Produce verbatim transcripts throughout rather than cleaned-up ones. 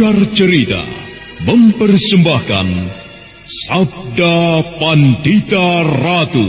Sanggar Cerita mempersembahkan Sabda Pandita Ratu.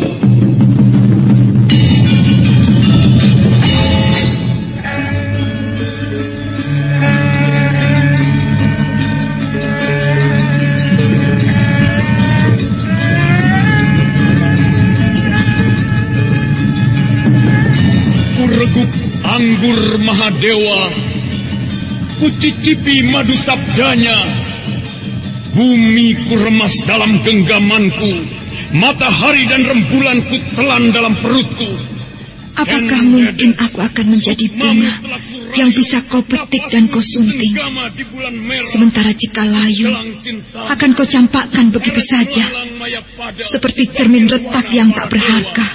Kureguk anggur Mahadewa, kucicipi madu sabdanya. Bumi ku remas dalam genggamanku, matahari dan rembulan ku telan dalam perutku. Apakah mungkin aku akan menjadi bunga yang bisa kau petik dan kau sunting, sementara jika layu akan kau campakkan begitu saja, seperti cermin retak yang tak berharga.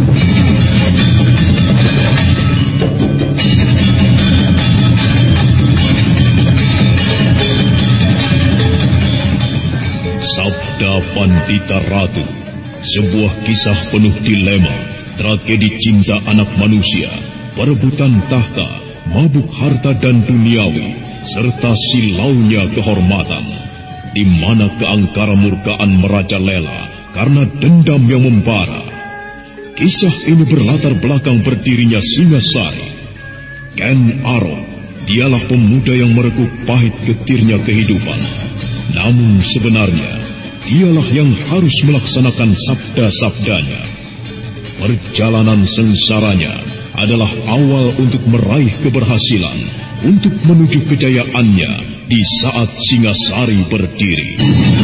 Sabda Pandita Ratu, sebuah kisah penuh dilema, tragedi cinta anak manusia, perebutan tahta, mabuk harta dan duniawi, serta silaunya kehormatan, di mana keangkara murkaan merajalela karena dendam yang membara. Kisah ini berlatar belakang berdirinya Singasari. Ken Arok, dialah pemuda yang merekuk pahit getirnya kehidupan. Namun sebenarnya, dialah yang harus melaksanakan sabda-sabdanya. Perjalanan sengsaranya adalah awal untuk meraih keberhasilan, untuk menuju kejayaannya di saat Singasari berdiri.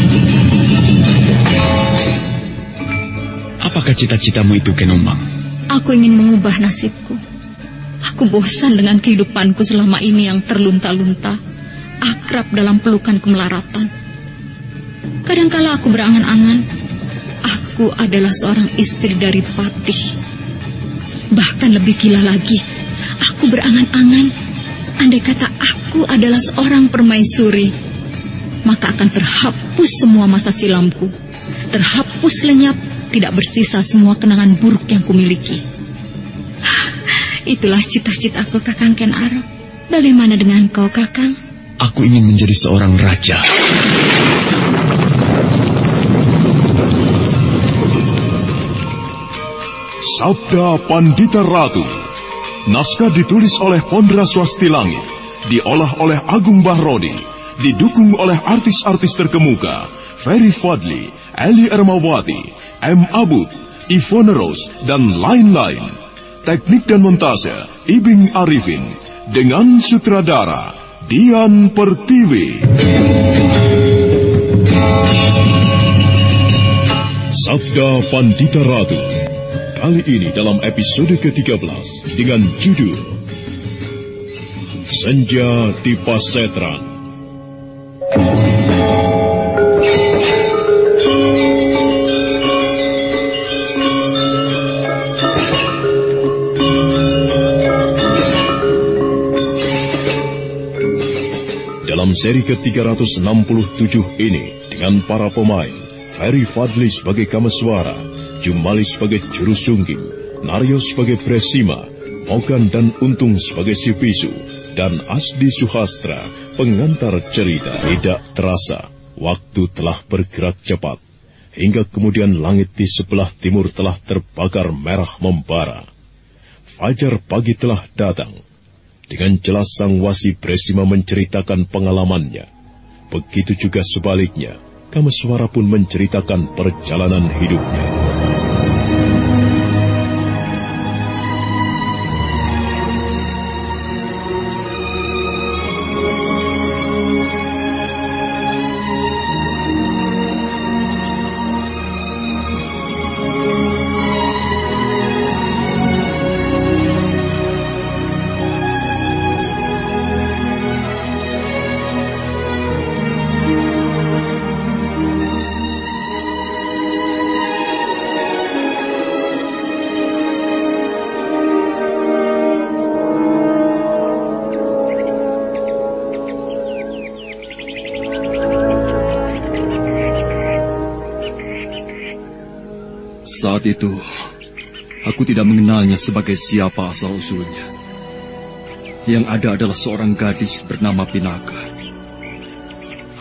Apakah cita-citamu itu, Kenomang? Aku ingin mengubah nasibku. Aku bosan dengan kehidupanku selama ini yang terlunta-lunta, akrab dalam pelukan kemelaratan. Kadangkala aku berangan-angan, aku adalah seorang istri dari Patih. Bahkan lebih gila lagi, aku berangan-angan, andai kata aku adalah seorang permaisuri, maka akan terhapus semua masa silamku, terhapus lenyap, tidak bersisa semua kenangan buruk yang kumiliki. Itulah cita-citaku, Kakang Ken Arok. Bagaimana dengan kau, Kakang? Aku ingin menjadi seorang raja. Sabda Pandita Ratu. Naskah ditulis oleh Pondra Swasti Langit, diolah oleh Agung Bahrodi, didukung oleh artis-artis terkemuka Ferry Fadli, Eli Ermawati, M. Abud, Ivone Rose, dan lain-lain. Teknik dan montase Ibing Arifin, dengan sutradara Dian Pertiwi. Sabda Pandita Ratu, kali ini dalam episode ke tiga belas dengan judul Senja di Pasetran. Dalam seri ke tiga ratus enam puluh tujuh ini, dengan para pemain Ferry Fadli sebagai Kameswara, Jumali sebagai Juru Sungging, Naryo sebagai Presima, Mogan dan Untung sebagai si Bisu, dan Asdi Suhastra, pengantar cerita. Tidak terasa, waktu telah bergerak cepat, hingga kemudian langit di sebelah timur telah terbakar merah membara. Fajar pagi telah datang. Dengan jelas sang wasi Presima menceritakan pengalamannya. Begitu juga sebaliknya, Kameswara pun menceritakan perjalanan hidupnya. Saat itu, aku tidak mengenalnya sebagai siapa asal-usulnya. Yang ada adalah seorang gadis bernama Pinaka.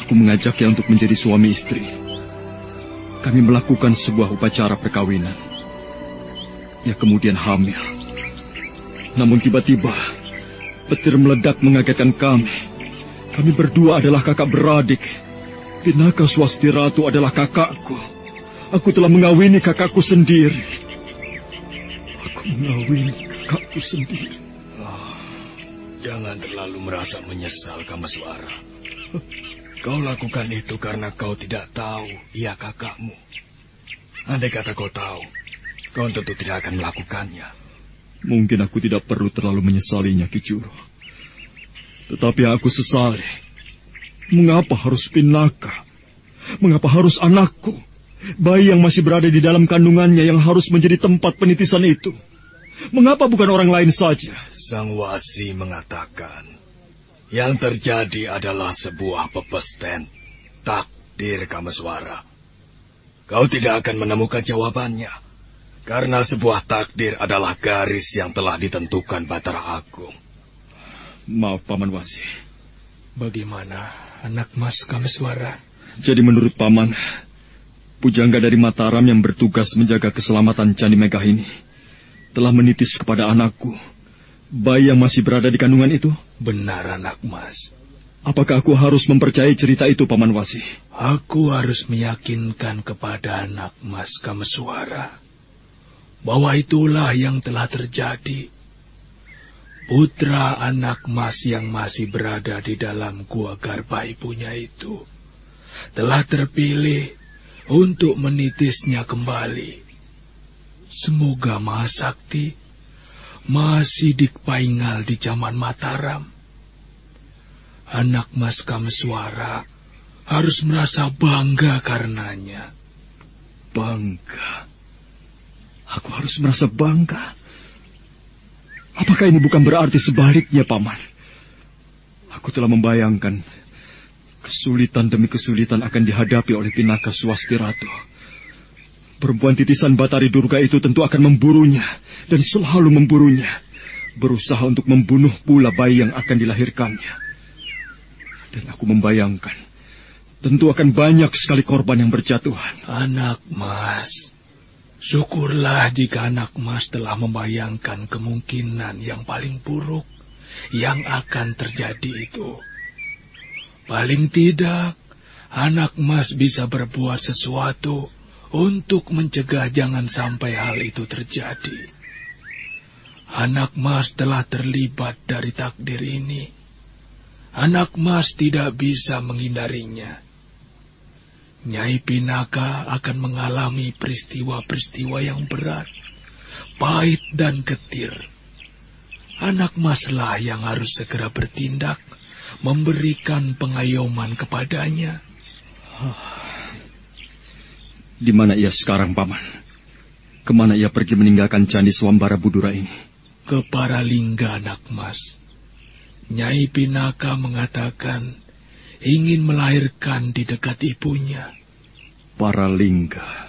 Aku mengajaknya untuk menjadi suami istri. Kami melakukan sebuah upacara perkawinan. Ia kemudian hamil. Namun tiba-tiba petir meledak mengagetkan kami. Kami berdua adalah kakak beradik. Pinaka Swasti Ratu adalah kakakku. Aku telah mengawini kakakku sendiri. Aku mengawini kakakku sendiri. Oh, jangan terlalu merasa menyesal, Kamaswara. Kau lakukan itu karena kau tidak tahu ia kakakmu. Andai kata kau tahu, kau tentu tidak akan melakukannya. Mungkin aku tidak perlu terlalu menyesalinya, Ki Juro. Tetapi aku sesali. Mengapa harus Pinaka? Mengapa harus anakku? Bayi yang masih berada di dalam kandungannya yang harus menjadi tempat penitisan itu. Mengapa bukan orang lain saja? Sang Wasi mengatakan, yang terjadi adalah sebuah pepesten, takdir Kamaswara. Kau tidak akan menemukan jawabannya, karena sebuah takdir adalah garis yang telah ditentukan Batara Agung. Maaf, Paman Wasi. Bagaimana anak Mas Kamaswara? Jadi menurut Paman, pujangga dari Mataram yang bertugas menjaga keselamatan Candi Megah ini telah menitis kepada anakku, bayi yang masih berada di kandungan itu? Benar, anak Mas. Apakah aku harus mempercayai cerita itu, Paman Wasi? Aku harus meyakinkan kepada anak Mas Kamaswara bahwa itulah yang telah terjadi. Putra anak Mas yang masih berada di dalam gua garba ibunya itu telah terpilih untuk menitisnya kembali. Semoga Mahasakti masih dipaingal di zaman Mataram. Anak Mas Kamaswara harus merasa bangga karenanya. Bangga? Aku harus merasa bangga? Apakah ini bukan berarti sebaliknya, Paman? Aku telah membayangkan kesulitan demi kesulitan akan dihadapi oleh Pinaka Swasti Ratu. Perempuan titisan Batari Durga itu tentu akan memburunya dan selalu memburunya, berusaha untuk membunuh pula bayi yang akan dilahirkannya. Dan aku membayangkan tentu akan banyak sekali korban yang berjatuhan. Anak Mas, syukurlah jika anak Mas telah membayangkan kemungkinan yang paling buruk yang akan terjadi itu. Paling tidak, anak Mas bisa berbuat sesuatu untuk mencegah jangan sampai hal itu terjadi. Anak Mas telah terlibat dari takdir ini. Anak Mas tidak bisa menghindarinya. Nyai Pinaka akan mengalami peristiwa-peristiwa yang berat, pahit dan getir. Anak Maslah yang harus segera bertindak, memberikan pengayoman kepadanya. Di mana ia sekarang, Paman? Kemana ia pergi meninggalkan Candi Swambara Budura ini? Ke Paralingga, anak Mas. Nyai Pinaka mengatakan ingin melahirkan di dekat ibunya. Paralingga.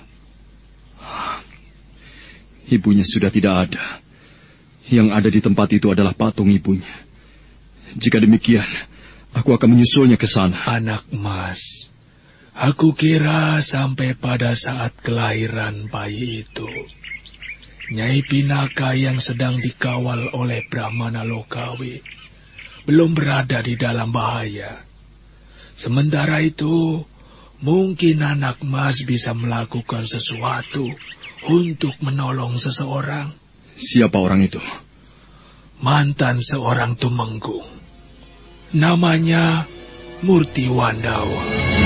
Ibunya sudah tidak ada. Yang ada di tempat itu adalah patung ibunya. Jika demikian, aku akan menyusulnya ke sana. Anak Mas, aku kira sampai pada saat kelahiran bayi itu, Nyai Pinaka yang sedang dikawal oleh Brahmana Lokawi belum berada di dalam bahaya. Sementara itu, mungkin anak Mas bisa melakukan sesuatu untuk menolong seseorang. Siapa orang itu? Mantan seorang tumenggung. Namanya Murti Wandawa.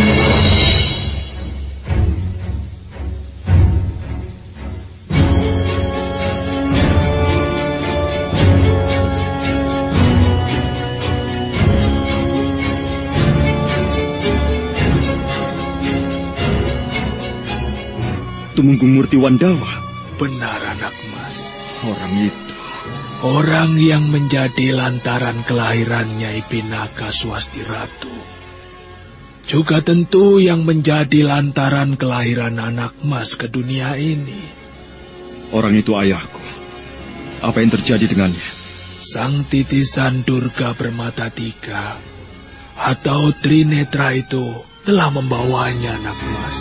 Tumenggung Murti Wandawa? Benar, anak Mas. Orang itu. Orang yang menjadi lantaran kelahiran Nyai Pinaka Swasti Ratu. Juga tentu yang menjadi lantaran kelahiran anak Mas ke dunia ini. Orang itu ayahku. Apa yang terjadi dengannya? Sang titisan Durga bermata tiga Atau Trinetra itu telah membawanya, anak emas?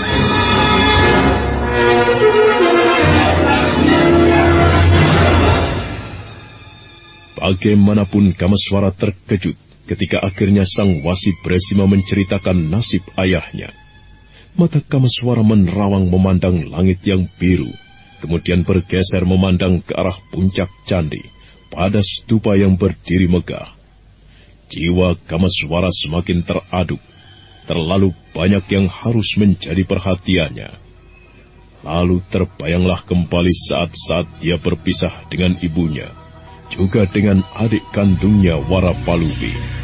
Bagaimanapun Kamaswara terkejut ketika akhirnya Sang Wasi Bresima menceritakan nasib ayahnya. Mata Kamaswara menerawang memandang langit yang biru, kemudian bergeser memandang ke arah puncak candi pada stupa yang berdiri megah. Jiwa Kamaswara semakin teraduk, terlalu banyak yang harus menjadi perhatiannya. Lalu terbayanglah kembali saat-saat dia berpisah dengan ibunya, juga dengan adik kandungnya Warapalubi.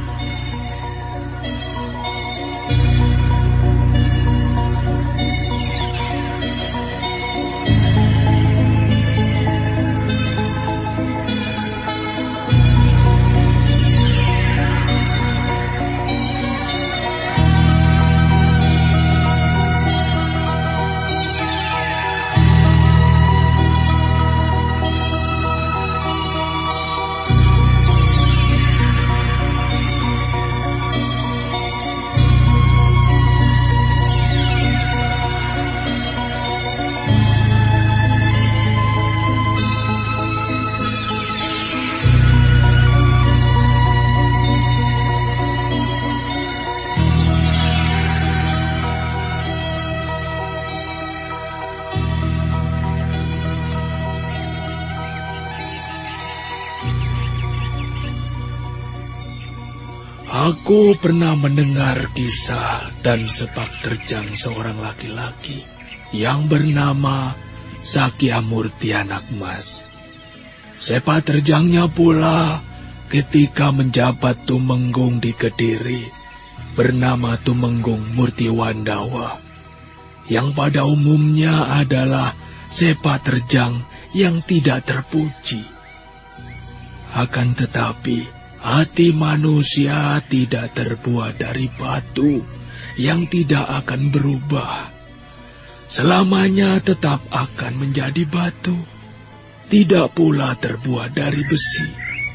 Aku pernah mendengar kisah dan sepak terjang seorang laki-laki yang bernama Sakyamurti anak emas. Sepak terjangnya pula ketika menjabat tumenggung di Kediri bernama Tumenggung Murtiwandawa, yang pada umumnya adalah sepak terjang yang tidak terpuji. Akan tetapi hati manusia tidak terbuat dari batu yang tidak akan berubah. Selamanya tetap akan menjadi batu, tidak pula terbuat dari besi.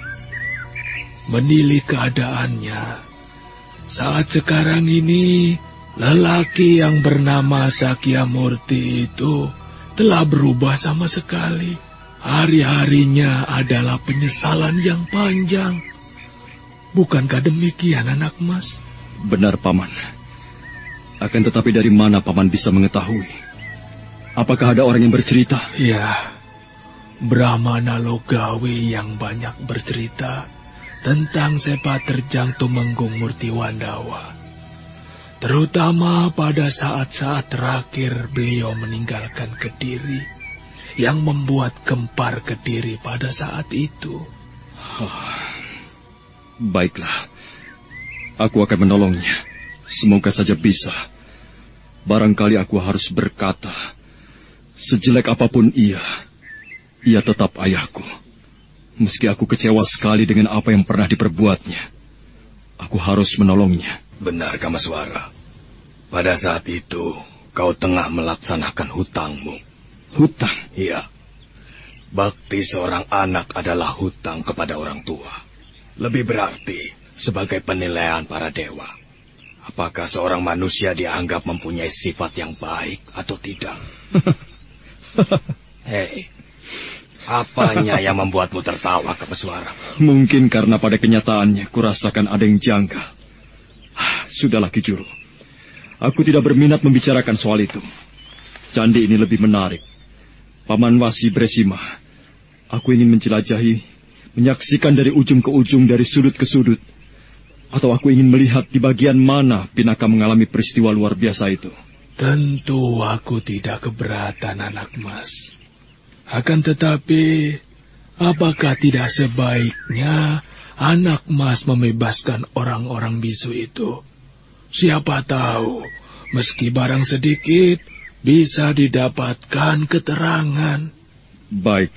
Menilik keadaannya, saat sekarang ini lelaki yang bernama Sakyamurti itu telah berubah sama sekali. Hari-harinya adalah penyesalan yang panjang. Bukankah demikian, anak emas? Benar, Paman. Akan tetapi dari mana Paman bisa mengetahui? Apakah ada orang yang bercerita? Ya, Brahmana Logawi yang banyak bercerita tentang sepak terjang Tumenggung Murtiwandawa. Terutama pada saat-saat terakhir beliau meninggalkan Kediri, yang membuat gempar Kediri pada saat itu. Oh. Baiklah, aku akan menolongnya. Semoga saja bisa. Barangkali aku harus berkata, sejelek apapun ia, ia tetap ayahku. Meski aku kecewa sekali dengan apa yang pernah diperbuatnya, aku harus menolongnya. Benar, Kamaswara. Pada saat itu, kau tengah melaksanakan hutangmu. Hutang? Iya. Bakti seorang anak adalah hutang kepada orang tua. Lebih berarti sebagai penilaian para dewa. Apakah seorang manusia dianggap mempunyai sifat yang baik atau tidak? Hei, apanya yang membuatmu tertawa, Kamaswara? Mungkin karena pada kenyataannya kurasakan ada yang janggal. Sudahlah, Ki Juru. Aku tidak berminat membicarakan soal itu. Candi ini lebih menarik. Paman Wasi Bresima, aku ingin menjelajahi, menyaksikan dari ujung ke ujung, dari sudut ke sudut. Atau aku ingin melihat di bagian mana Pinaka mengalami peristiwa luar biasa itu. Tentu aku tidak keberatan, anak emas. Akan tetapi, apakah tidak sebaiknya anak emas membebaskan orang-orang bisu itu? Siapa tahu, meski barang sedikit, bisa didapatkan keterangan. Baik.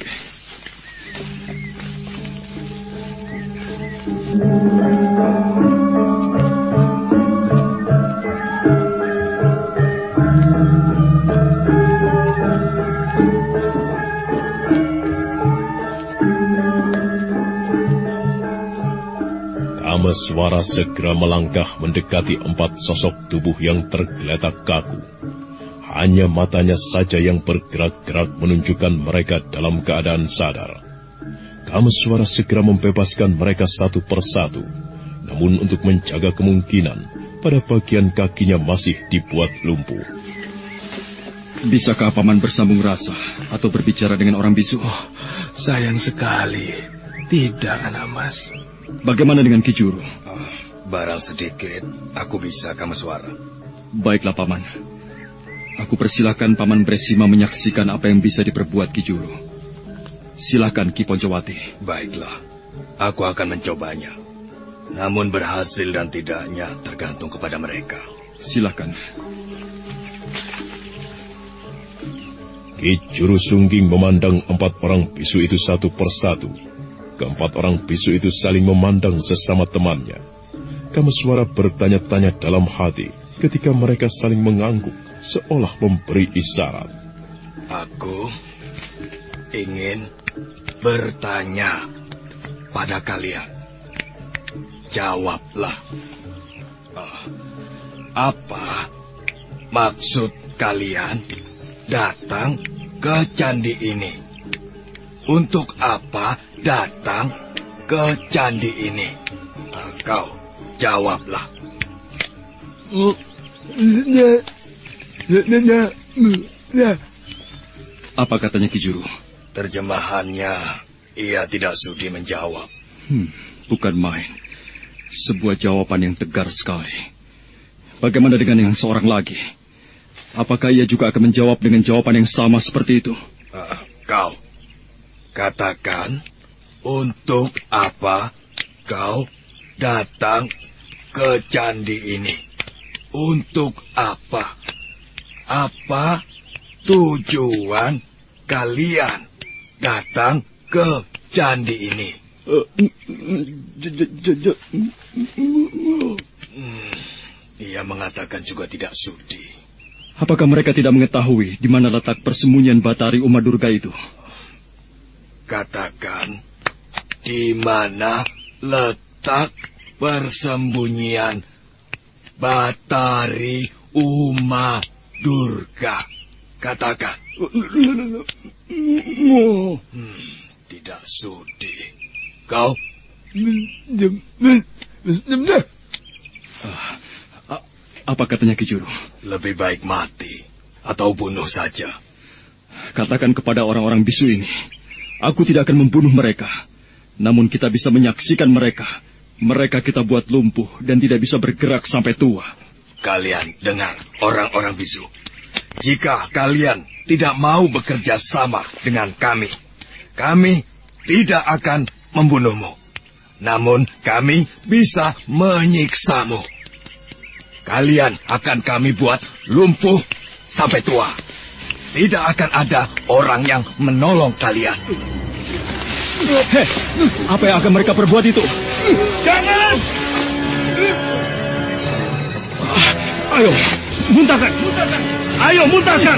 Kameswara segera melangkah mendekati empat sosok tubuh yang tergeletak kaku. Hanya matanya saja yang bergerak-gerak menunjukkan mereka dalam keadaan sadar. Kameswara segera membebaskan mereka satu persatu. Namun untuk menjaga kemungkinan, pada bagian kakinya masih dibuat lumpuh. Bisakah Paman bersambung rasa atau berbicara dengan orang bisu? Oh, sayang sekali. Tidak, anak mas. Bagaimana dengan Ki Juru? Oh, barang sedikit, aku bisa, Kameswara. Baiklah, Paman. Aku persilakan Paman Bresima menyaksikan apa yang bisa diperbuat Ki Juru. Silakan Ki Poncowati. Baiklah, aku akan mencobanya. Namun berhasil dan tidaknya tergantung kepada mereka. Silakan. Ki Juru Sungging memandang empat orang bisu itu satu persatu. Keempat orang bisu itu saling memandang sesama temannya. Kameswara bertanya-tanya dalam hati ketika mereka saling mengangguk seolah memberi isyarat. Aku ingin bertanya pada kalian. Jawablah. Uh, apa maksud kalian datang ke candi ini? Untuk apa datang ke candi ini? Uh, kau jawablah. Apa katanya Ki Juru? Terjemahannya, ia tidak sudi menjawab. Hmm, bukan main. Sebuah jawaban yang tegar sekali. Bagaimana dengan yang seorang lagi? Apakah ia juga akan menjawab dengan jawaban yang sama seperti itu? Uh, kau, katakan, untuk apa kau datang ke candi ini? Untuk apa? Apa tujuan kalian datang ke candi ini? Hmm, ia mengatakan juga tidak sudi. Apakah mereka tidak mengetahui di mana letak persembunyian Batari Uma Durga itu? Katakan, di mana letak persembunyian Batari Uma Durga? Katakan. Hmm, tidak sudi. Kau? Uh, apa katanya Ki Juru? Lebih baik mati atau bunuh saja. Katakan kepada orang-orang bisu ini, aku tidak akan membunuh mereka. Namun kita bisa menyaksikan mereka. Mereka kita buat lumpuh dan tidak bisa bergerak sampai tua. Kalian dengar, orang-orang bisu. Jika kalian tidak mau bekerja sama dengan kami, kami tidak akan membunuhmu. Namun kami bisa menyiksamu. Kalian akan kami buat lumpuh sampai tua. Tidak akan ada orang yang menolong kalian. Hei, apa yang akan mereka perbuat itu? Jangan! Ayo, muntahkan! Ayo, muntahkan!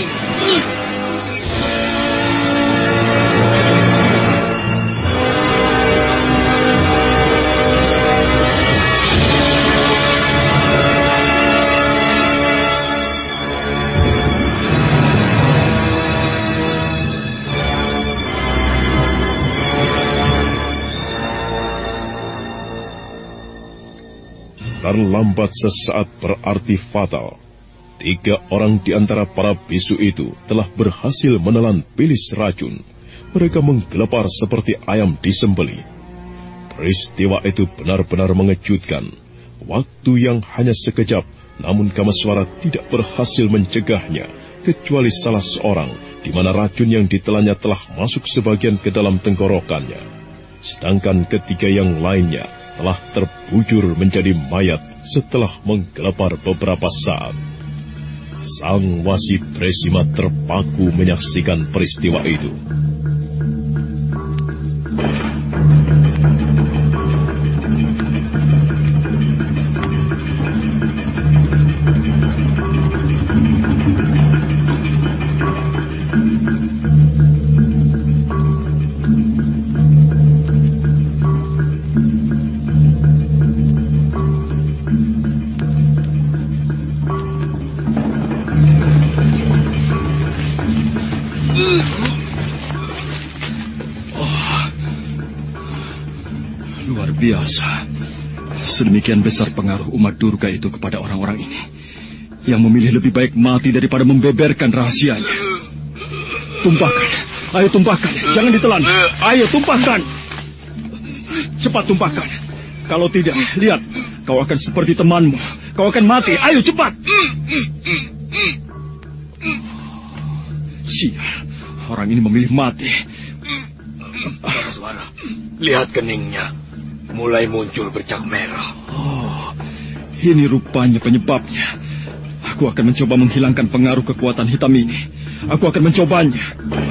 Terlambat sesaat berarti fatal. Tiga orang di antara para bisu itu telah berhasil menelan bilis racun. Mereka menggelepar seperti ayam disembelih. Peristiwa itu benar-benar mengejutkan. Waktu yang hanya sekejap, namun Kameswara tidak berhasil mencegahnya, kecuali salah seorang, di mana racun yang ditelannya telah masuk sebagian ke dalam tenggorokannya. Sedangkan ketiga yang lainnya telah terbujur menjadi mayat setelah menggelepar beberapa saat. Sang Wasi Bresima terpaku menyaksikan peristiwa itu. biasa. Sedemikian besar pengaruh umat Durga itu kepada orang-orang ini, yang memilih lebih baik mati daripada membeberkan rahasianya. Tumpahkan, ayo tumpahkan, jangan ditelan. Ayo tumpahkan. Cepat tumpahkan. Kalau tidak, lihat, kau akan seperti temanmu. Kau akan mati. Ayo cepat. Sial, orang ini memilih mati. Suara, lihat keningnya. Mulai muncul bercak merah. Oh, ini rupanya penyebabnya. Aku akan mencoba menghilangkan pengaruh kekuatan hitam ini. Aku akan mencobanya.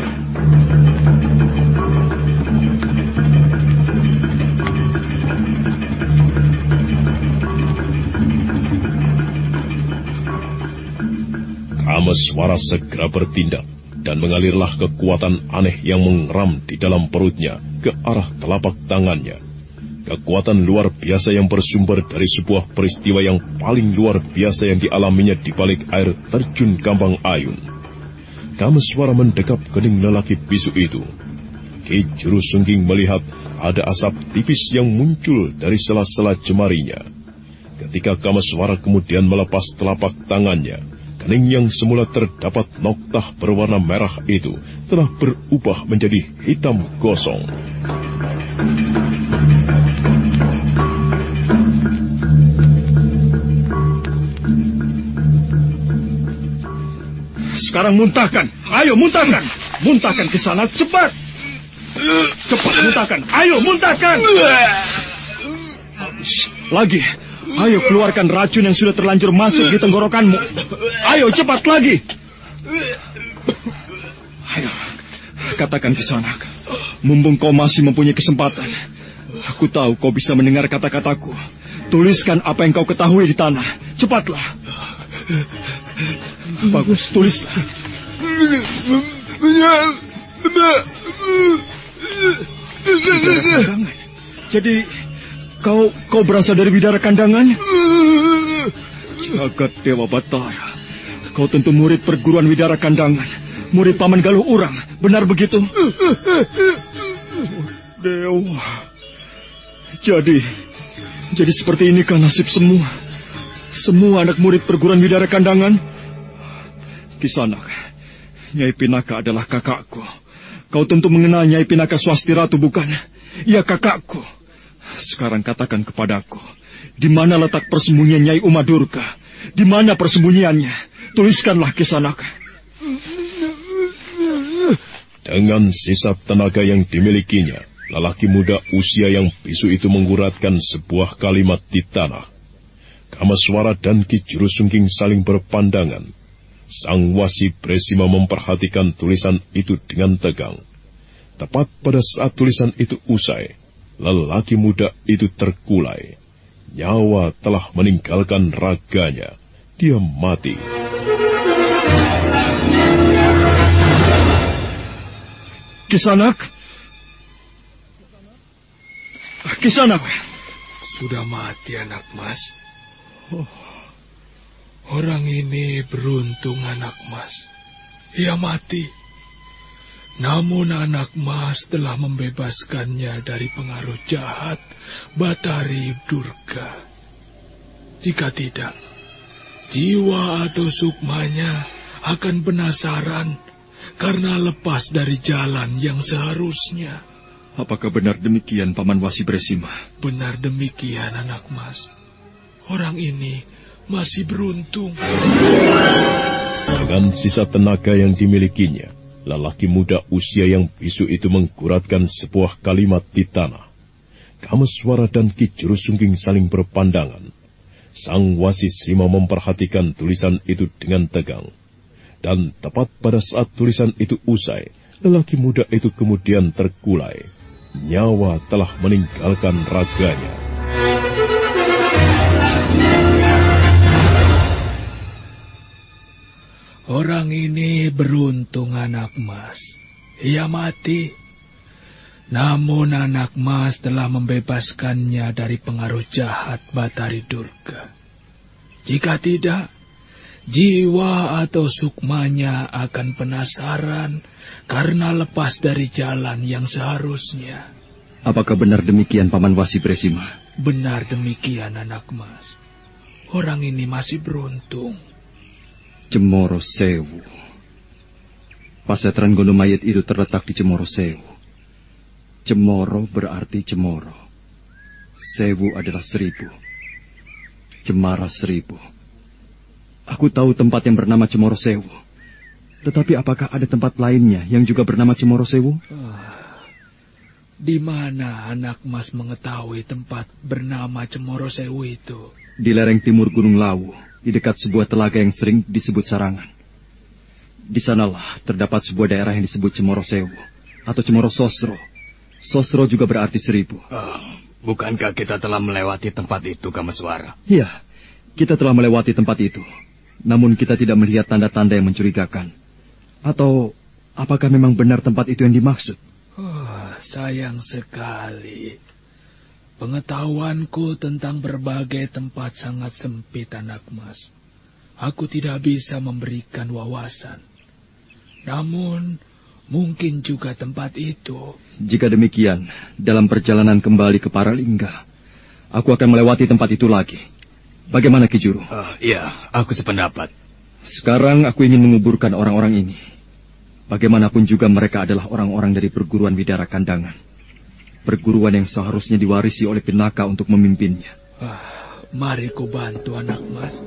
Kameswara segera bertindak, dan mengalirlah kekuatan aneh yang mengeram di dalam perutnya ke arah telapak tangannya. Kekuatan luar biasa yang bersumber dari sebuah peristiwa yang paling luar biasa yang dialaminya di balik air terjun Gampang Ayun. Kameswara mendekap kening lelaki bisu itu. Ki Jurusungging melihat ada asap tipis yang muncul dari sela-sela jemarinya. Ketika Kameswara kemudian melepas telapak tangannya, kening yang semula terdapat noktah berwarna merah itu telah berubah menjadi hitam gosong. Sekarang muntahkan. Ayo muntahkan. Muntahkan ke sana cepat. Cepat muntahkan. Ayo muntahkan. Lagi. Ayo keluarkan racun yang sudah terlanjur masuk di tenggorokanmu. Ayo cepat lagi. Ayo. Katakan Kisanak. Mumpung kau masih mempunyai kesempatan. Aku tahu kau bisa mendengar kata-kataku. Tuliskan apa yang kau ketahui di tanah. Cepatlah. Bagus, tulislah. Jadi kau kau berasal dari Bidara Kandangan? Jagat Dewa Batara. Kau tentu murid perguruan Bidara Kandangan, murid Paman Galuh Urang. Benar begitu? Dewa. Jadi jadi seperti ini kan nasib semua. Semua anak murid perguruan Bidara Kandangan. Kisanak, Nyai Pinaka adalah kakakku. Kau tentu mengenal Nyai Pinaka Swasti Ratu, bukan? Ya, kakakku. Sekarang katakan kepadaku, di mana letak persembunyian Nyai Uma Durga? Di mana persembunyiannya? Tuliskanlah, Kisanak. Dengan sisa tenaga yang dimilikinya, lelaki muda usia yang bisu itu mengguratkan sebuah kalimat di tanah. Kameswara dan Ki Jurusungging saling berpandangan. Sang Wasi Bresima memperhatikan tulisan itu dengan tegang. Tepat pada saat tulisan itu usai, lelaki muda itu terkulai. Nyawa telah meninggalkan raganya. Dia mati. Kisanak? Kisanak? Sudah mati anak mas. Oh. Orang ini beruntung anak mas. Ia mati. Namun anak mas telah membebaskannya dari pengaruh jahat Batari Durga. Jika tidak, jiwa atau sukmanya akan penasaran karena lepas dari jalan yang seharusnya. Apakah benar demikian, Paman Wasi Bresima? Benar demikian anak mas. Orang ini masih beruntung. Dengan sisa tenaga yang dimilikinya, lelaki muda usia yang bisu itu mengguratkan sebuah kalimat di tanah. Kameswara dan Ki Jurusungging saling berpandangan. Sang Wasi Sima memperhatikan tulisan itu dengan tegang. Dan tepat pada saat tulisan itu usai, lelaki muda itu kemudian terkulai. Nyawa telah meninggalkan raganya. Orang ini beruntung anak mas. Ia mati. Namun anak mas telah membebaskannya dari pengaruh jahat Batari Durga. Jika tidak, jiwa atau sukmanya akan penasaran karena lepas dari jalan yang seharusnya. Apakah benar demikian, Paman Wasi Bresima? Benar demikian, anak mas. Orang ini masih beruntung. Cemoro Sewu. Pasetran Gondomayit itu terletak di Cemoro Sewu. Cemoro berarti cemoro. Sewu adalah seribu. Cemara seribu. Aku tahu tempat yang bernama Cemoro Sewu. Tetapi apakah ada tempat lainnya yang juga bernama Cemoro Sewu? Ah. Di mana anak mas mengetahui tempat bernama Cemoro Sewu itu? Di lereng timur Gunung Lawu, di dekat sebuah telaga yang sering disebut Sarangan. Di sanalah terdapat sebuah daerah yang disebut Cemoro Sewu, atau Cemoro Sosro. Sosro juga berarti seribu. Oh, bukankah kita telah melewati tempat itu, Kameswara? Iya, kita telah melewati tempat itu. Namun kita tidak melihat tanda-tanda yang mencurigakan. Atau apakah memang benar tempat itu yang dimaksud? Oh, sayang sekali. Pengetahuanku tentang berbagai tempat sangat sempit, anak mas. Aku tidak bisa memberikan wawasan. Namun, mungkin juga tempat itu. Jika demikian, dalam perjalanan kembali ke Paralingga, aku akan melewati tempat itu lagi. Bagaimana, Ki Juru? Uh, iya, aku sependapat. Sekarang aku ingin menguburkan orang-orang ini. Bagaimanapun juga mereka adalah orang-orang dari perguruan Widara Kandangan. Perguruan yang seharusnya diwarisi oleh Pinaka untuk memimpinnya. Ah, mari ku bantu, anak mas.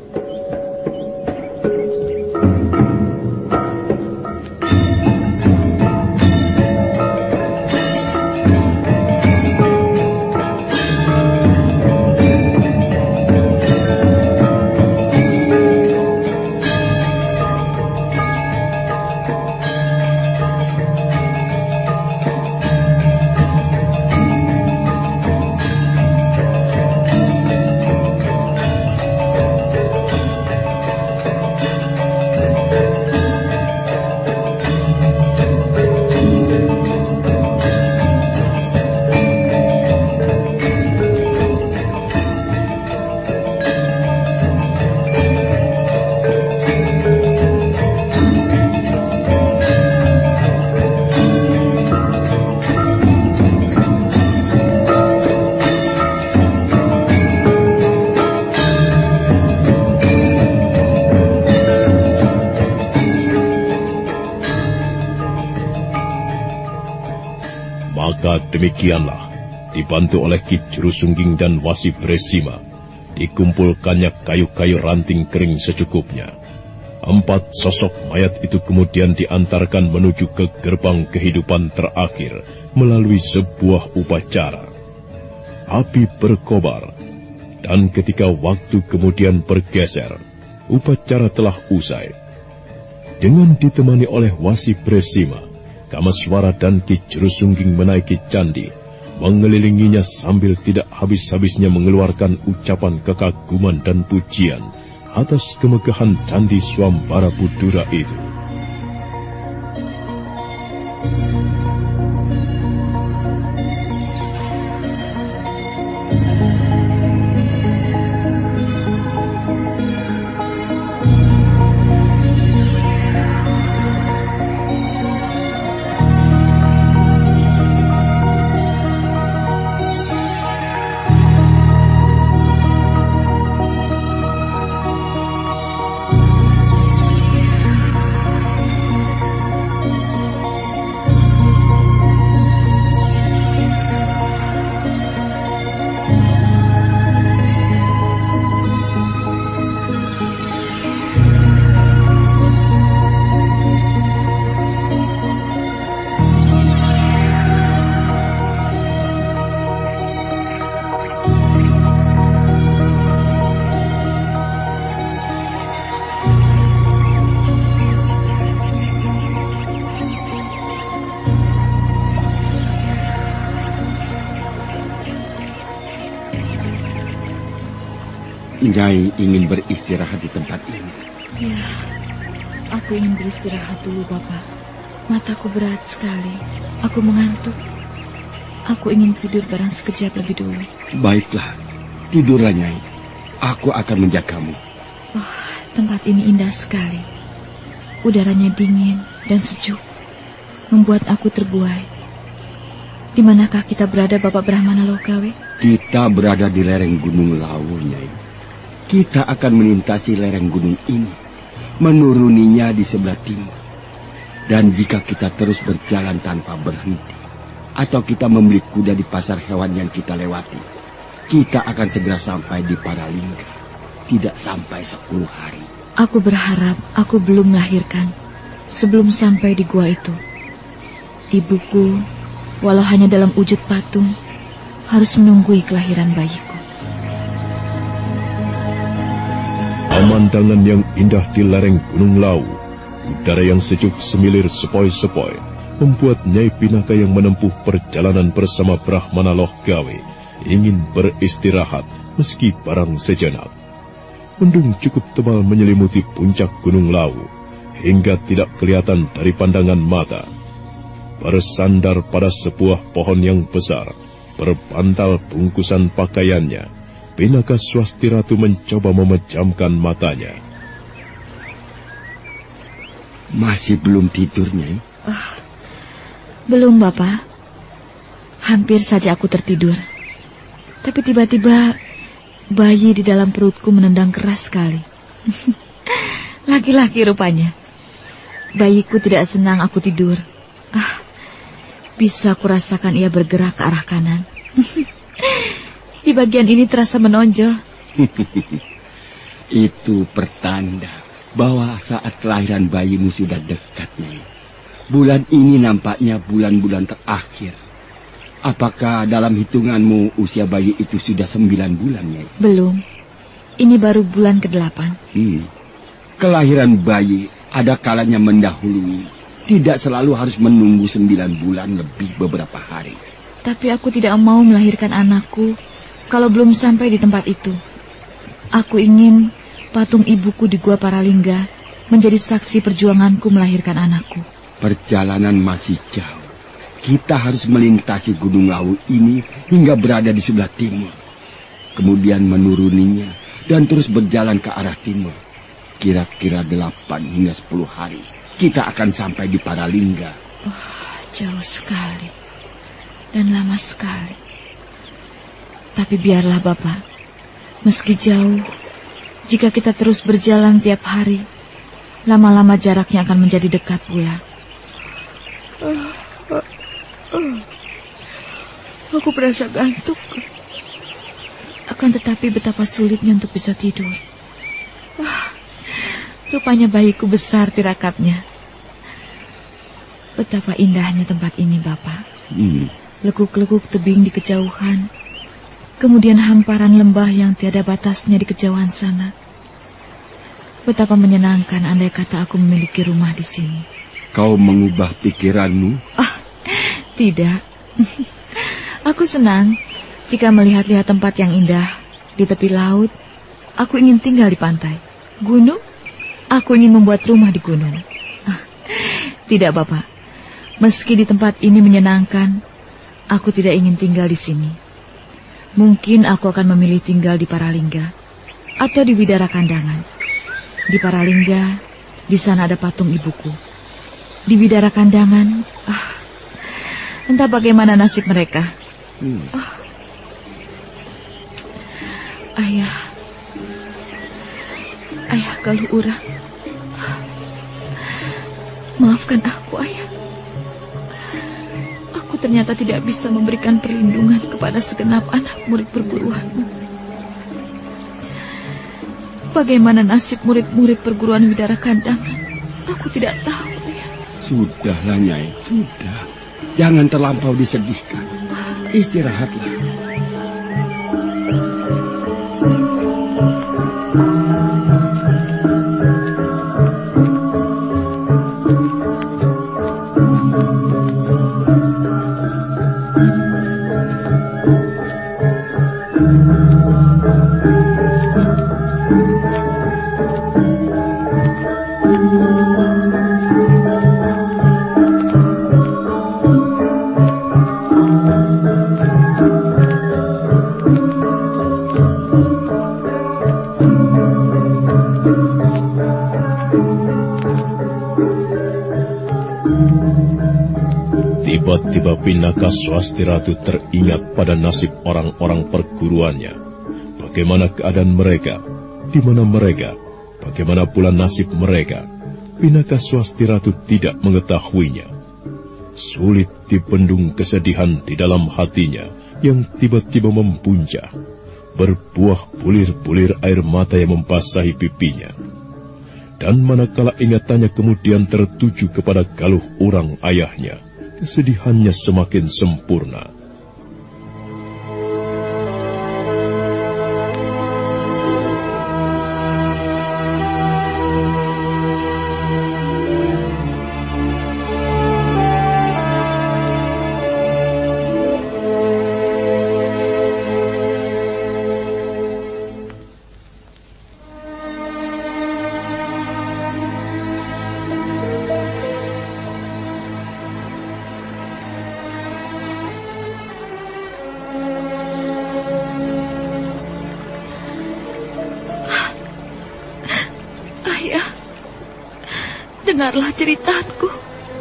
Demikianlah, dibantu oleh Ki Jurusungging dan Wasi Bresima, dikumpulkannya kayu-kayu ranting kering secukupnya. Empat sosok mayat itu kemudian diantarkan menuju ke gerbang kehidupan terakhir melalui sebuah upacara. Api berkobar, dan ketika waktu kemudian bergeser, upacara telah usai. Dengan ditemani oleh Wasi Bresima, Kameswara dan Ki Jurusungging menaiki candi, mengelilinginya sambil tidak habis-habisnya mengeluarkan ucapan kekaguman dan pujian atas kemegahan Candi Swambara Budura itu. Nyai ingin beristirahat di tempat ini. Ya, aku ingin beristirahat dulu, Bapak. Mataku berat sekali. Aku mengantuk. Aku ingin tidur barang sekejap lebih dulu. Baiklah, tidurlah, Nyai. Aku akan menjagamu. Oh, tempat ini indah sekali. Udaranya dingin dan sejuk, membuat aku terbuai. Di manakah kita berada, Bapak Brahmana Lokawe? Kita berada di lereng Gunung Lawu, Nyai. Kita akan melintasi lereng gunung ini, menuruninya di sebelah timur. Dan jika kita terus berjalan tanpa berhenti, atau kita membeli kuda di pasar hewan yang kita lewati, kita akan segera sampai di Paralingga. Tidak sampai sepuluh hari. Aku berharap aku belum melahirkan sebelum sampai di gua itu. Ibuku, walau hanya dalam wujud patung, harus menunggui kelahiran bayiku. Pemandangan yang indah di lereng Gunung Lawu, udara yang sejuk semilir sepoi-sepoi, membuat Nyai Pinaka yang menempuh perjalanan bersama Brahmana Lokawe ingin beristirahat meski barang sejenak. Mendung cukup tebal menyelimuti puncak Gunung Lawu hingga tidak kelihatan dari pandangan mata. Bersandar pada sebuah pohon yang besar, berbantal bungkusan pakaiannya, Pinaka Swasti Ratu mencoba memejamkan matanya. Masih belum tidur, Nyai? Oh, belum, Bapak. Hampir saja aku tertidur. Tapi tiba-tiba bayi di dalam perutku menendang keras sekali. Laki-laki rupanya. Bayiku tidak senang aku tidur. Ah, bisa kurasakan ia bergerak ke arah kanan. Di bagian ini terasa menonjol. Itu pertanda bahwa saat kelahiran bayimu sudah dekat, Nyai. Bulan ini nampaknya bulan-bulan terakhir. Apakah dalam hitunganmu usia bayi itu sudah sembilan bulan, Nyai? Belum. Ini baru bulan kedelapan. Hmm. Kelahiran bayi ada kalanya mendahului. Tidak selalu harus menunggu sembilan bulan lebih beberapa hari. Tapi aku tidak mau melahirkan anakku kalau belum sampai di tempat itu. Aku ingin patung ibuku di Gua Paralingga menjadi saksi perjuanganku melahirkan anakku. Perjalanan masih jauh. Kita harus melintasi Gunung Lawu ini hingga berada di sebelah timur. Kemudian menuruninya dan terus berjalan ke arah timur. Kira-kira delapan hingga sepuluh hari kita akan sampai di Paralingga. Oh, jauh sekali dan lama sekali. Tapi biarlah, Bapak. Meski jauh, jika kita terus berjalan tiap hari, lama-lama jaraknya akan menjadi dekat pula. Uh, uh, uh. Aku merasa gantuk. Akan tetapi betapa sulitnya untuk bisa tidur. Uh, rupanya bayiku besar tirakatnya. Betapa indahnya tempat ini, Bapak. Hmm. Lekuk-lekuk tebing di kejauhan. Kemudian hamparan lembah yang tiada batasnya di kejauhan sana. Betapa menyenangkan andai kata aku memiliki rumah di sini. Kau mengubah pikiranmu? Ah, tidak. Aku senang jika melihat-lihat tempat yang indah di tepi laut. Aku ingin tinggal di pantai. Gunung? Aku ingin membuat rumah di gunung. Ah, tidak, Bapak. Meski di tempat ini menyenangkan, aku tidak ingin tinggal di sini. Mungkin aku akan memilih tinggal di Paralingga atau di Widara Kandangan. Di Paralingga, di sana ada patung ibuku. Di Widara Kandangan, ah, entah bagaimana nasib mereka. Hmm. Ah. Ayah, ayah Galuh Urang, ah. Maafkan aku, ayah. Aku ternyata tidak bisa memberikan perlindungan kepada segenap anak murid perguruanmu. Bagaimana nasib murid-murid perguruan Widara Kandangan? Aku tidak tahu, ya. Sudahlah, Nyai, sudah. Jangan terlampau disedihkan. Istirahatlah. Tiba-tiba Pinaka Swasti Ratu teringat pada nasib orang-orang perguruannya. Bagaimana keadaan mereka, di mana mereka, bagaimana pula nasib mereka. Pinaka Swasti Ratu tidak mengetahuinya. Sulit dibendung kesedihan di dalam hatinya yang tiba-tiba membuncah, berbuah bulir-bulir air mata yang membasahi pipinya. Dan manakala ingatannya kemudian tertuju kepada Galuh Urang ayahnya, kesedihannya semakin sempurna. Dengarlah ceritaku.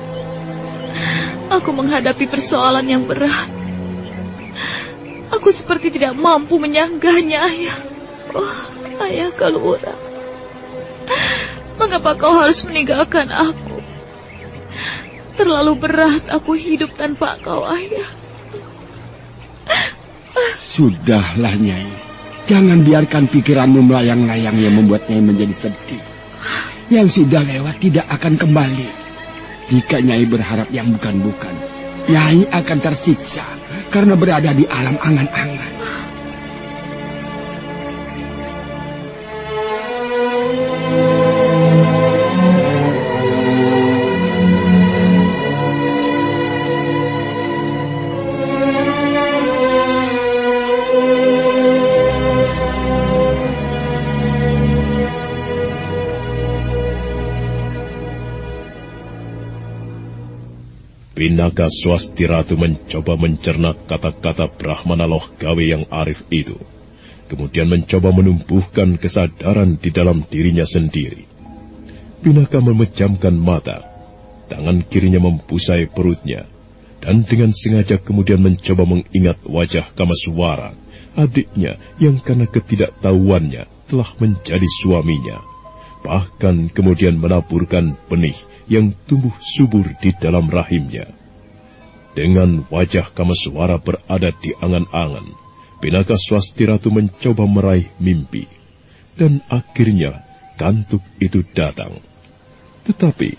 Aku menghadapi persoalan yang berat. Aku seperti tidak mampu menyanggahnya, Ayah. Oh, Ayah Galuh Urang, mengapa kau harus meninggalkan aku? Terlalu berat aku hidup tanpa kau, Ayah. Sudahlah, Nyai. Jangan biarkan pikiranmu melayang-layang yang membuat Nyai menjadi sedih. Yang sudah lewat tidak akan kembali. Jika Nyai berharap yang bukan-bukan, Nyai akan tersiksa karena berada di alam angan-angan. Pinaka Swasti Ratu mencoba mencerna kata-kata Brahmana Loh Gawe yang arif itu, kemudian mencoba menumbuhkan kesadaran di dalam dirinya sendiri. Pinaka memejamkan mata, tangan kirinya membusai perutnya, dan dengan sengaja kemudian mencoba mengingat wajah Kamaswara, adiknya yang karena ketidaktahuannya telah menjadi suaminya, bahkan kemudian menaburkan benih yang tumbuh subur di dalam rahimnya. Dengan wajah Kamaswara berada di angan-angan, Pinaka Swasti Ratu mencoba meraih mimpi, dan akhirnya kantuk itu datang. Tetapi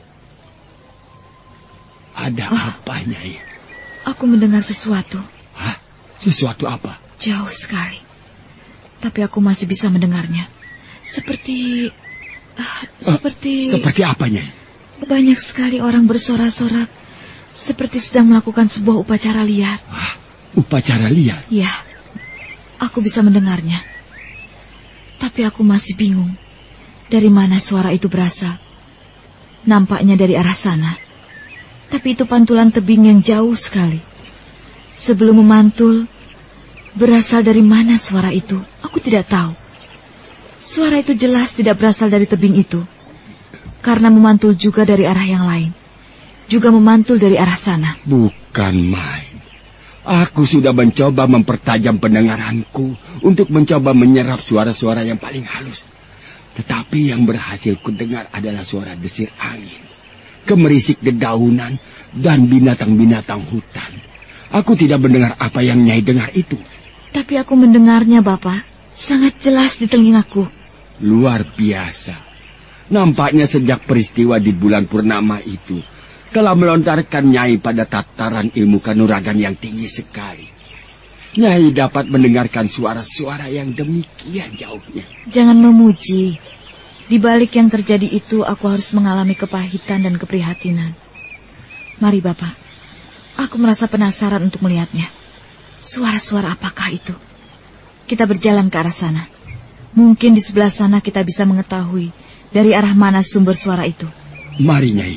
ada oh, apa, Nyai? Aku mendengar sesuatu. Hah? Sesuatu apa? Jauh sekali, tapi aku masih bisa mendengarnya. Seperti uh, seperti uh, seperti apa, Nyai? Banyak sekali orang bersorak-sorak, seperti sedang melakukan sebuah upacara liar. Wah, upacara liar? Ya, aku bisa mendengarnya. Tapi aku masih bingung, dari mana suara itu berasal. Nampaknya dari arah sana. Tapi itu pantulan tebing yang jauh sekali. Sebelum memantul, berasal dari mana suara itu, aku tidak tahu. Suara itu jelas tidak berasal dari tebing itu, karena memantul juga dari arah yang lain. Juga memantul dari arah sana. Bukan main. Aku sudah mencoba mempertajam pendengaranku untuk mencoba menyerap suara-suara yang paling halus. Tetapi yang berhasil kudengar adalah suara desir angin, kemerisik dedaunan, dan binatang-binatang hutan. Aku tidak mendengar apa yang Nyai dengar itu. Tapi aku mendengarnya, Bapak. Sangat jelas di telingaku. Luar biasa. Nampaknya sejak peristiwa di bulan purnama itu telah melontarkan Nyai pada tataran ilmu kanuragan yang tinggi sekali. Nyai dapat mendengarkan suara-suara yang demikian jauhnya. Jangan memuji. Di balik yang terjadi itu aku harus mengalami kepahitan dan keprihatinan. Mari Bapak, aku merasa penasaran untuk melihatnya. Suara-suara apakah itu? Kita berjalan ke arah sana. Mungkin di sebelah sana kita bisa mengetahui dari arah mana sumber suara itu. Mari, Nyai.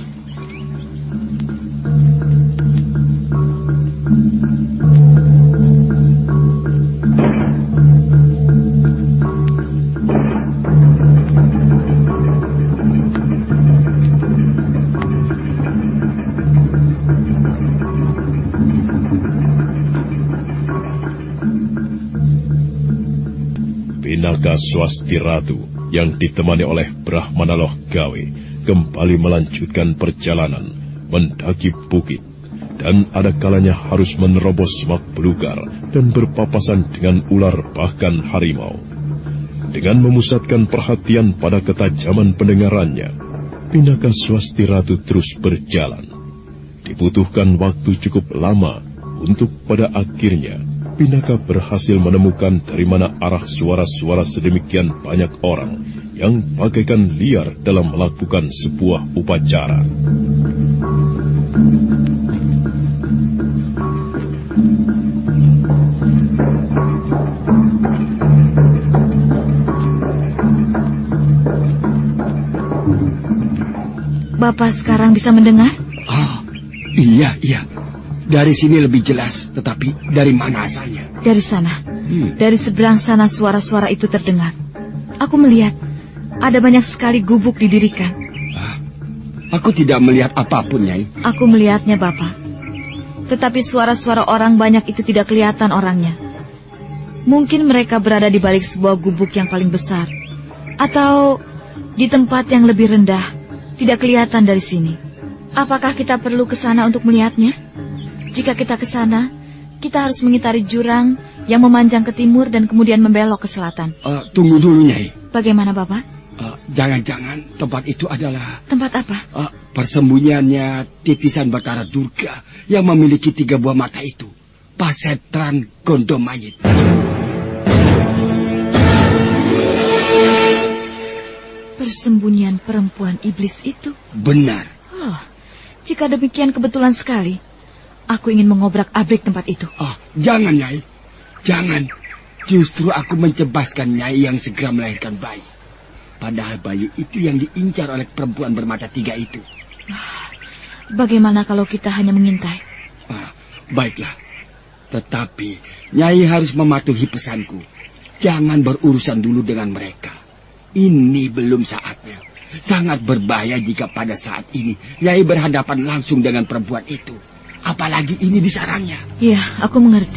Pinaka Swasti Ratu yang ditemani oleh Brahmana Loh Gawe kembali melanjutkan perjalanan mendaki bukit, dan ada kalanya harus menerobos semak belukar dan berpapasan dengan ular bahkan harimau. Dengan memusatkan perhatian pada ketajaman pendengarannya, Pinaka Swasti Ratu terus berjalan. Dibutuhkan waktu cukup lama untuk pada akhirnya Pinaka berhasil menemukan dari mana arah suara-suara sedemikian banyak orang yang bagaikan liar dalam melakukan sebuah upacara. Bapak sekarang bisa mendengar? Oh, iya, iya. Dari sini lebih jelas, tetapi dari mana asalnya? Dari sana. Hmm. Dari seberang sana suara-suara itu terdengar. Aku melihat ada banyak sekali gubuk didirikan. Ah, aku tidak melihat apapun, Nyai. Aku melihatnya, Bapak. Tetapi suara-suara orang banyak itu tidak kelihatan orangnya. Mungkin mereka berada di balik sebuah gubuk yang paling besar. Atau di tempat yang lebih rendah, tidak kelihatan dari sini. Apakah kita perlu ke sana untuk melihatnya? Jika kita ke sana, kita harus mengitari jurang yang memanjang ke timur dan kemudian membelok ke selatan. Uh, tunggu dulu, Nyai. Bagaimana, Bapak? Uh, jangan-jangan tempat itu adalah... Tempat apa? Uh, persembunyiannya titisan Batara Durga yang memiliki tiga buah mata itu. Pasetran Gondomayit. Persembunyian perempuan iblis itu? Benar. Oh, jika demikian kebetulan sekali. Aku ingin mengobrak-abrik tempat itu. Oh, jangan, Nyai. Jangan. Justru aku mencebaskan Nyai yang segera melahirkan bayi. Padahal bayi itu yang diincar oleh perempuan bermata tiga itu. Bagaimana kalau kita hanya mengintai? Ah, baiklah. Tetapi Nyai harus mematuhi pesanku. Jangan berurusan dulu dengan mereka. Ini belum saatnya. Sangat berbahaya jika pada saat ini Nyai berhadapan langsung dengan perempuan itu. Apalagi ini di sarangnya. Iya, aku mengerti.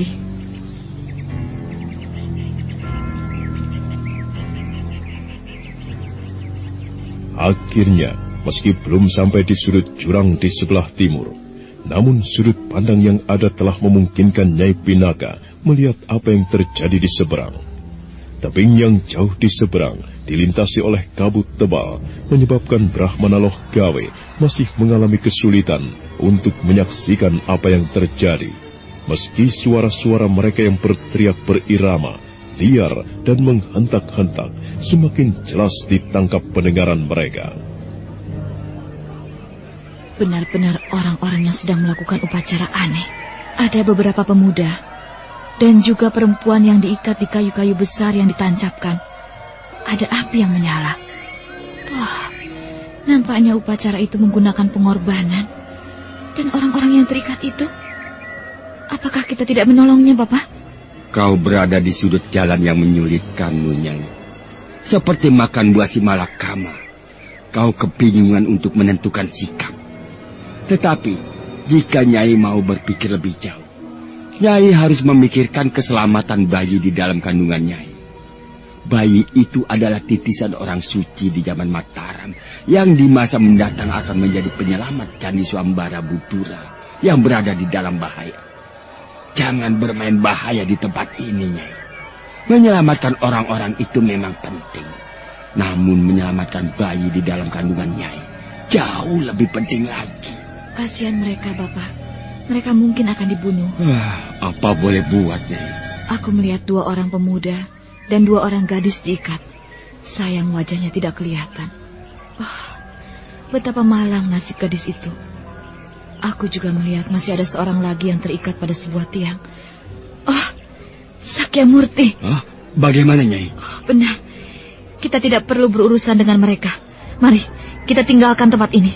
Akhirnya, meski belum sampai di sudut jurang di sebelah timur, namun sudut pandang yang ada telah memungkinkan Nyai Pinaka melihat apa yang terjadi di seberang. Tebing yang jauh di seberang dilintasi oleh kabut tebal, menyebabkan Brahmana Loh Gawe masih mengalami kesulitan untuk menyaksikan apa yang terjadi. Meski suara-suara mereka yang berteriak berirama, liar dan menghentak-hentak semakin jelas ditangkap pendengaran mereka. Benar-benar orang-orang yang sedang melakukan upacara aneh. Ada beberapa pemuda dan juga perempuan yang diikat di kayu-kayu besar yang ditancapkan. Ada api yang menyala. Wah, nampaknya upacara itu menggunakan pengorbanan. Dan orang-orang yang terikat itu, apakah kita tidak menolongnya, Bapak? Kau berada di sudut jalan yang menyulitkanmu, Nyai. Seperti makan buah si malakama. Kau kebingungan untuk menentukan sikap. Tetapi, jika Nyai mau berpikir lebih jauh, Nyai harus memikirkan keselamatan bayi di dalam kandungan Nyai. Bayi itu adalah titisan orang suci di zaman Mataram yang di masa mendatang akan menjadi penyelamat Candi Swambara Butura yang berada di dalam bahaya. Jangan bermain bahaya di tempat ini, Nyai. Menyelamatkan orang-orang itu memang penting. Namun menyelamatkan bayi di dalam kandungan Nyai jauh lebih penting lagi. Kasihan mereka, Bapak. Mereka mungkin akan dibunuh. Wah, apa boleh buat, Nyai? Aku melihat dua orang pemuda dan dua orang gadis diikat. Sayang wajahnya tidak kelihatan. Oh, betapa malang nasib gadis itu. Aku juga melihat masih ada seorang lagi yang terikat pada sebuah tiang. Oh, Sakyamurti. Oh, bagaimana, Nyai? Oh, benar. Kita tidak perlu berurusan dengan mereka. Mari, kita tinggalkan tempat ini.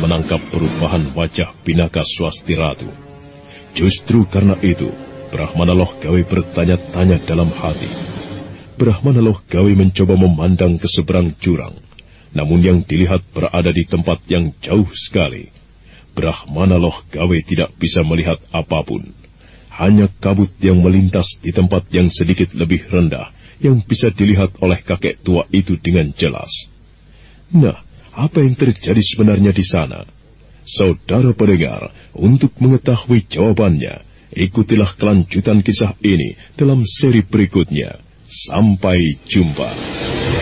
menangkap perubahan wajah Pinaka Swasti Ratu. Justru karena itu, Brahmana Loh Gawe bertanya-tanya dalam hati. Brahmana Loh Gawe mencoba memandang ke seberang jurang, namun yang dilihat berada di tempat yang jauh sekali. Brahmana Loh Gawe tidak bisa melihat apapun. Hanya kabut yang melintas di tempat yang sedikit lebih rendah yang bisa dilihat oleh kakek tua itu dengan jelas. Nah, apa yang terjadi sebenarnya di sana? Saudara pendengar, untuk mengetahui jawabannya, ikutilah kelanjutan kisah ini dalam seri berikutnya. Sampai jumpa.